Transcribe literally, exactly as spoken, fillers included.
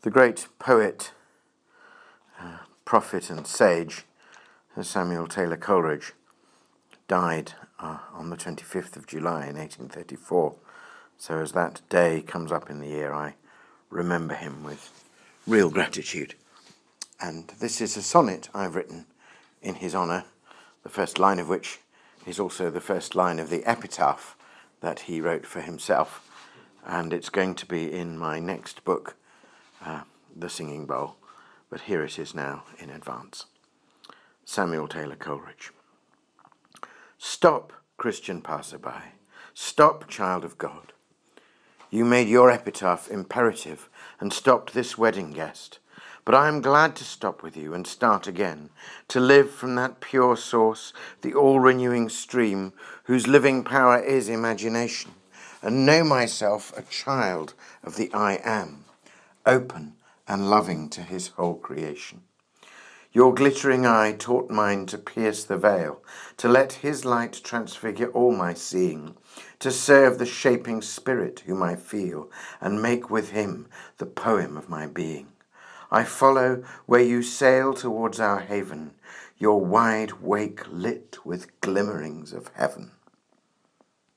The great poet, uh, prophet and sage, Samuel Taylor Coleridge, died uh, on the twenty-fifth of July in eighteen thirty-four. So as that day comes up in the year, I remember him with real gratitude. And this is a sonnet I've written in his honour, the first line of which is also the first line of the epitaph that he wrote for himself. And it's going to be in my next book, uh, The Singing Bowl. But here it is now in advance. Samuel Taylor Coleridge. Stop, Christian passerby. Stop, child of God. You made your epitaph imperative and stopped this wedding guest. But I am glad to stop with you and start again, to live from that pure source, the all-renewing stream, whose living power is imagination, and know myself a child of the I Am, open and loving to his whole creation. Your glittering eye taught mine to pierce the veil, to let his light transfigure all my seeing, to serve the shaping spirit whom I feel, and make with him the poem of my being. I follow where you sail towards our haven, your wide wake lit with glimmerings of heaven.